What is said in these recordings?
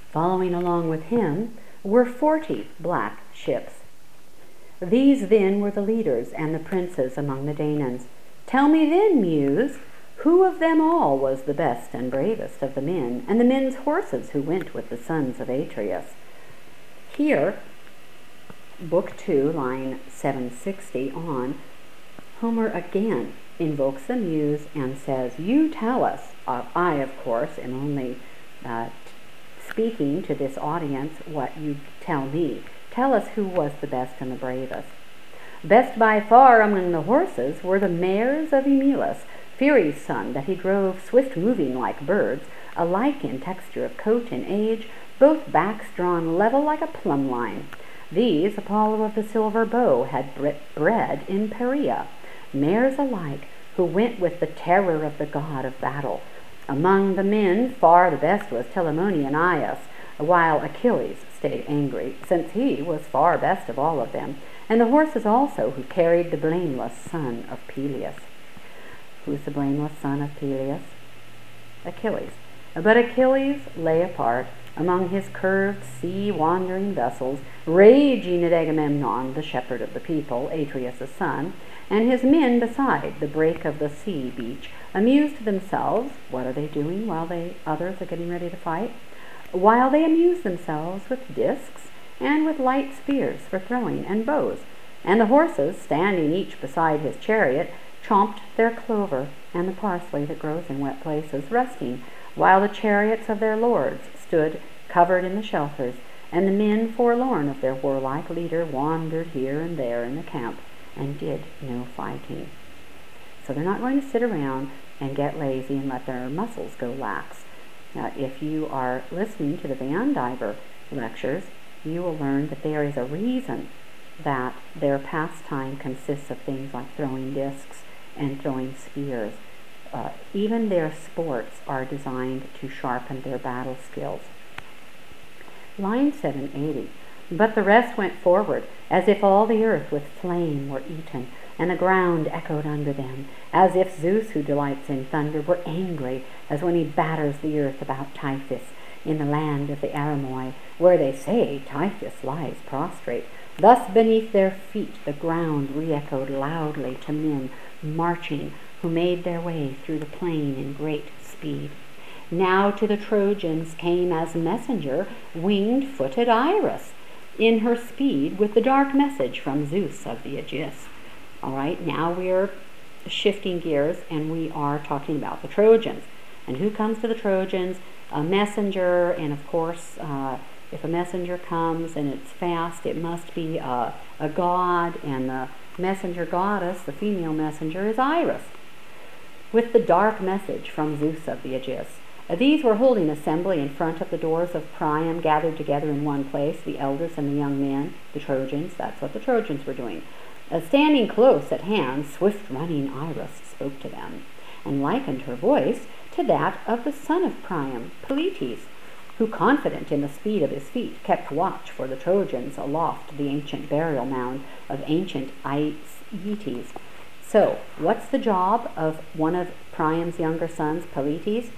Following along with him were 40 black ships. These then were the leaders and the princes among the Danaans. Tell me then, Muse, who of them all was the best and bravest of the men, and the men's horses who went with the sons of Atreus? Here, Book 2, line 760 on, Homer again invokes the Muse and says, you tell us. I, of course, am only speaking to this audience what you tell me. Tell us who was the best and the bravest. Best by far among the horses were the mares of Eumelus, Pheres' son, that he drove swift-moving like birds, alike in texture of coat and age, both backs drawn level like a plumb line. These Apollo of the silver bow had bred in Perea, mares alike, who went with the terror of the god of battle. Among the men, far the best was Telamonian Aias, while Achilles stayed angry, since he was far best of all of them, and the horses also, who carried the blameless son of Peleus. Who's the blameless son of Peleus? Achilles. But Achilles lay apart among his curved sea-wandering vessels, raging at Agamemnon, the shepherd of the people, Atreus' son, and his men beside the break of the sea beach, amused themselves. What are they doing while others are getting ready to fight? While they amuse themselves with discs and with light spears for throwing and bows. And the horses, standing each beside his chariot, chomped their clover and the parsley that grows in wet places, resting, while the chariots of their lords stood covered in the shelters, and the men, forlorn of their warlike leader, wandered here and there in the camp and did no fighting. So they're not going to sit around and get lazy and let their muscles go lax. Now, if you are listening to the Vandiver lectures, you will learn that there is a reason that their pastime consists of things like throwing discs and throwing spears. Even their sports are designed to sharpen their battle skills. Line 780. But the rest went forward, as if all the earth with flame were eaten, and the ground echoed under them, as if Zeus, who delights in thunder, were angry, as when he batters the earth about Typhus, in the land of the Aramoi, where they say Typhus lies prostrate. Thus beneath their feet the ground re-echoed loudly to men marching, who made their way through the plain in great speed. Now to the Trojans came as messenger winged-footed Iris, in her speed with the dark message from Zeus of the Aegis. All right, now we're shifting gears and we are talking about the Trojans. And who comes to the Trojans? A messenger, and of course, if a messenger comes and it's fast, it must be a god, and the messenger goddess, the female messenger, is Iris, with the dark message from Zeus of the Aegis. These were holding assembly in front of the doors of Priam, gathered together in one place, the elders and the young men, the Trojans. That's what the Trojans were doing. Standing close at hand, swift-running Iris spoke to them, and likened her voice to that of the son of Priam, Polites, who, confident in the speed of his feet, kept watch for the Trojans aloft the ancient burial mound of ancient Aeetes. So, what's the job of one of Priam's younger sons, Polites?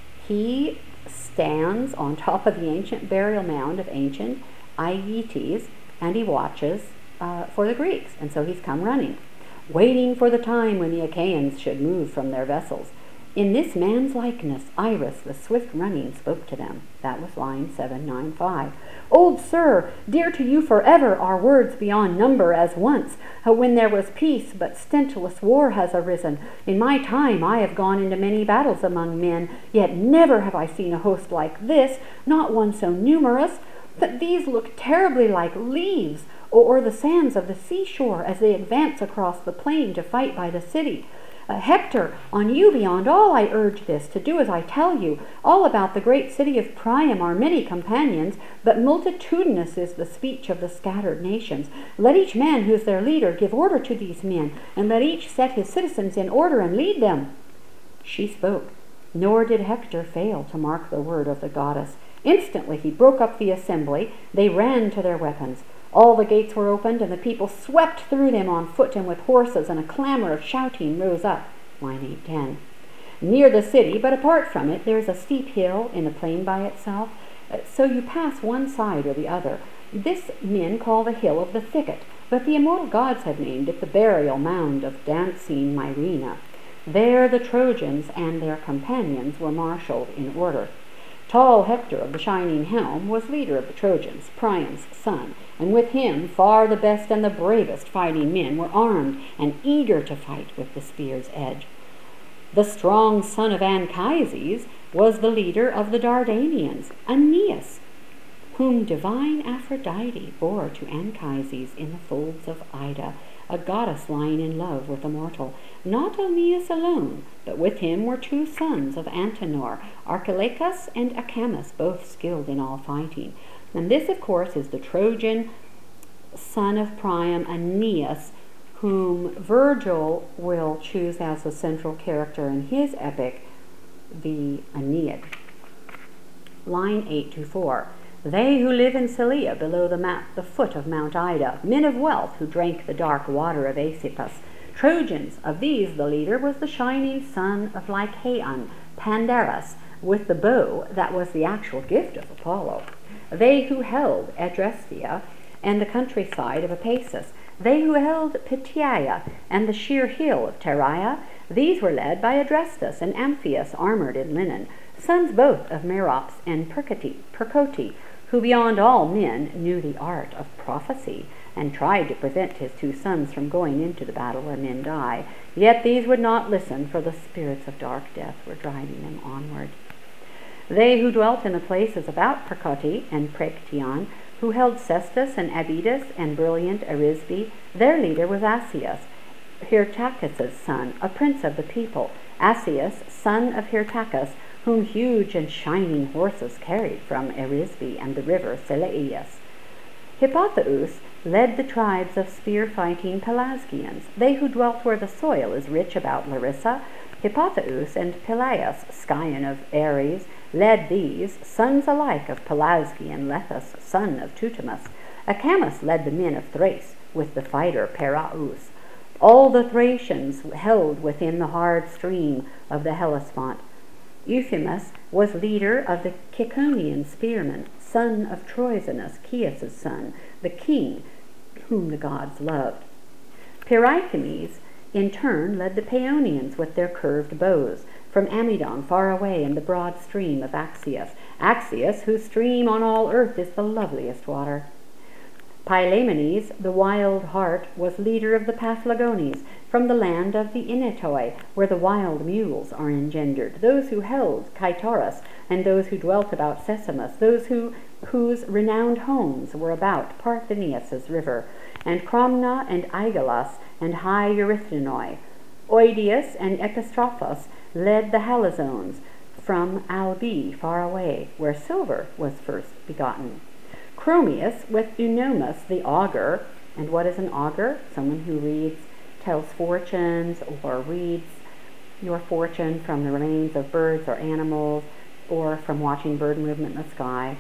He stands on top of the ancient burial mound of ancient Aeetes, and he watches for the Greeks. And so he's come running, waiting for the time when the Achaeans should move from their vessels. In this man's likeness, Iris, the swift-running, spoke to them. That was line 795. Old sir, dear to you forever are words beyond number, as once, when there was peace, but stentless war has arisen. In my time I have gone into many battles among men, yet never have I seen a host like this, not one so numerous, that these look terribly like leaves, or the sands of the seashore, as they advance across the plain to fight by the city. Hector, on you beyond all I urge this, to do as I tell you. All about the great city of Priam are many companions, but multitudinous is the speech of the scattered nations. Let each man who is their leader give order to these men, and let each set his citizens in order and lead them. She spoke, nor did Hector fail to mark the word of the goddess. Instantly he broke up the assembly. They ran to their weapons. All the gates were opened, and the people swept through them on foot and with horses, and a clamor of shouting rose up. Line 810. Near the city, but apart from it, there is a steep hill in the plain by itself, So you pass one side or the other. This men call the hill of the thicket, but the immortal gods have named it the burial mound of dancing Myrina. There the Trojans and their companions were marshaled in order. Tall Hector of the shining helm was leader of the Trojans, Priam's son, and with him far the best and the bravest fighting men were armed and eager to fight with the spear's edge. The strong son of Anchises was the leader of the Dardanians, Aeneas, whom divine Aphrodite bore to Anchises in the folds of Ida, a goddess lying in love with a mortal. Not Aeneas alone, but with him were two sons of Antenor, Archilochus and Acamas, both skilled in all fighting. And this, of course, is the Trojan son of Priam, Aeneas, whom Virgil will choose as the central character in his epic, the Aeneid. Line 8-4. They who live in Celeia below the foot of Mount Ida, men of wealth who drank the dark water of Aesopus, Trojans. Of these the leader was the shining son of Lycaon, Pandarus, with the bow that was the actual gift of Apollo. They who held Adrestia and the countryside of Apasus, they who held Pityeia and the sheer hill of Tereia, these were led by Adrestus and Amphius, armored in linen, sons both of Merops and Percote, who beyond all men knew the art of prophecy, and tried to prevent his two sons from going into the battle where men die. Yet these would not listen, for the spirits of dark death were driving them onward. They who dwelt in the places about Percote and Praection, who held Cestus and Abydos and brilliant Arisbe, their leader was Asius, Hyrtacus' son, a prince of the people, Asius, son of Hyrtacus, whom huge and shining horses carried from Arisbe and the river Seleucus. Hippothous led the tribes of spear-fighting Pelasgians, they who dwelt where the soil is rich about Larissa. Hippothous and Peleus, scion of Ares, led these, sons alike of Pelasgian Lethus, son of Tutimus. Acamas led the men of Thrace, with the fighter Peraeus. All the Thracians held within the hard stream of the Hellespont. Euphemus was leader of the Ciconian spearmen, son of Troizenus, Chias's son, the king whom the gods loved. Pyraechemes, in turn, led the Paeonians with their curved bows, from Amydon far away in the broad stream of Axius, Axius, whose stream on all earth is the loveliest water. Pylaemenes, the wild hart, was leader of the Paphlagones, from the land of the Inetoi, where the wild mules are engendered, those who held Kytorus, and those who dwelt about Sesamus, those whose renowned homes were about Parthenius' river, and Cromna and Aigalos and high Erythnoi. Oidius and Epistrophos led the Halizones, from Albi far away, where silver was first begotten. Chromius with Eunomus the augur. And what is an augur? Someone who tells fortunes, or reads your fortune from the remains of birds or animals, or from watching bird movement in the sky.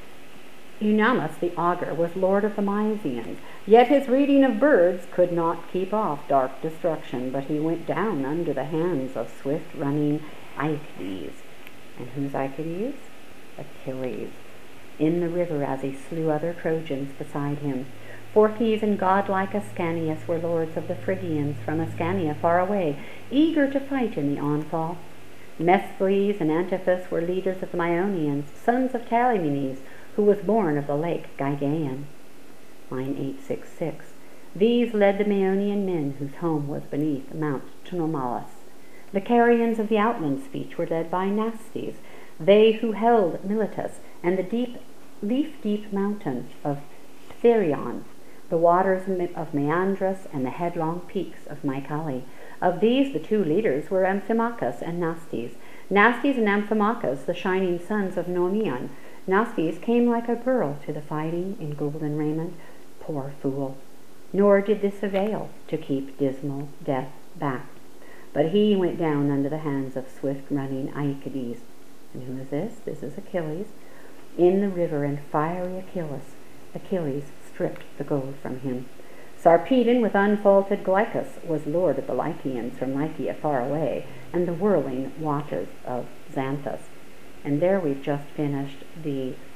Eunomus the augur was lord of the Mysians, yet his reading of birds could not keep off dark destruction, but he went down under the hands of swift-running Aeacides. And who's Aeacides? Achilles, in the river as he slew other Trojans beside him. Phorcys and godlike Ascanius were lords of the Phrygians, from Ascania far away, eager to fight in the onfall. Mesthles and Antiphus were leaders of the Myonians, sons of Talemenes, who was born of the lake Gygaean. Line 866. These led the Maeonian men whose home was beneath Mount Tunomalus. The Carians of the outland speech were led by Nastes, they who held Miletus and the leaf-deep mountain of Phthirion, the waters of Meandrus and the headlong peaks of Mycale. Of these the two leaders were Amphimachus and Nastes. Nastes and Amphimachus, the shining sons of Noemeon. Nastes came like a girl to the fighting in golden raiment. Poor fool! Nor did this avail to keep dismal death back. But he went down under the hands of swift-running Aeacides. And who is this? This is Achilles. In the river, and fiery Achilles stripped the gold from him. Sarpedon with unfaulted Glycus was lord of the Lycians from Lycia far away, and the whirling waters of Xanthus. And there we've just finished the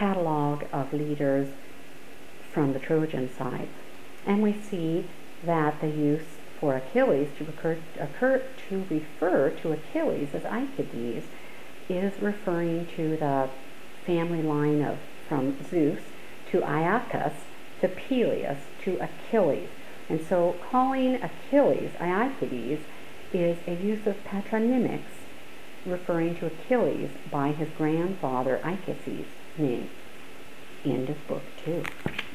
catalog of leaders from the Trojan side. And we see that the use for Achilles to refer to Achilles as Ichades is referring to the family line of from Zeus to Iacchus to Peleus to Achilles. And so calling Achilles Ichades is a use of patronymics referring to Achilles by his grandfather Ichthys' name. End of book 2.